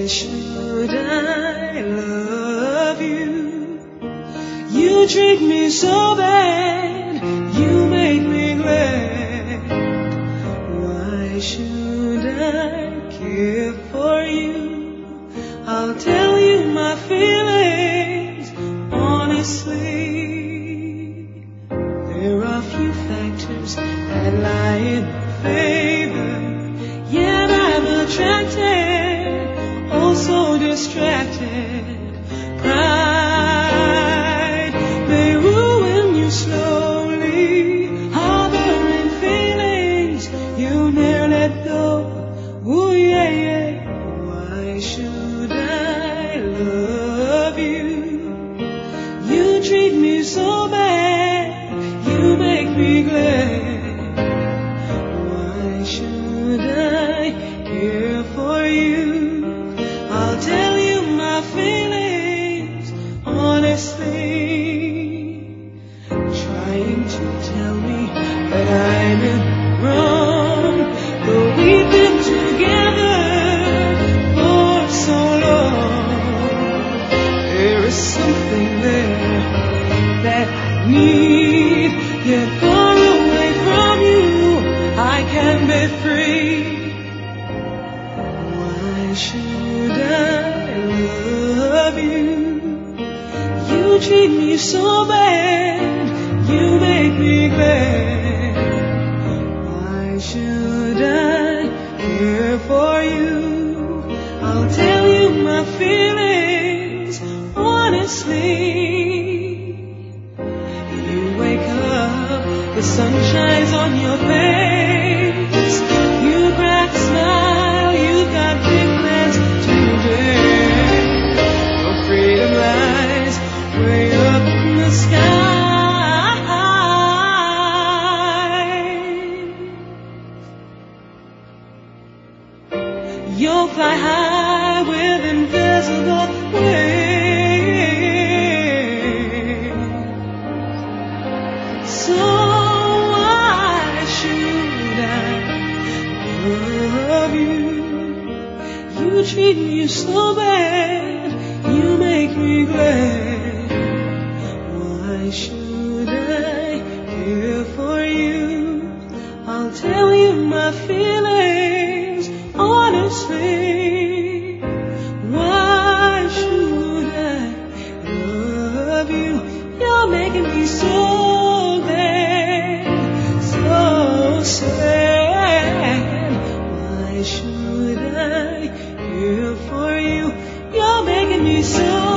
should I love you? You treat me so bad, you make me glad. Why should I care for you? I'll tell you my feelings honestly. There are few factors that lie in my favor, yet I'm attracted, also distracted. Pride may ruin you slowly, harboring feelings you never let go. Ooh, yeah, yeah. Why should I love you? You treat me so bad, you make me glad. Why should I care for you? I'll tell you my feelings honestly. Trying to tell me that I'm in wrong, but we've been together for so long. There is something there that I need, yet far away from you I can be free. Why should I love you? You treat me so bad, you make me glad. Why should I care for you? I'll tell you my feelings honestly. You wake up, the sun shines on your face. You crack a smile, you've got big plans today. Your freedom lies way up in the sky. You'll fly high with invisible wings. So why should I love you? You treat me so bad, you make me glad. Why should I care for you? I'll tell you my feelings honestly. Why should I love you? You're making me so bad, so sad. Why should I care for you? You're making me so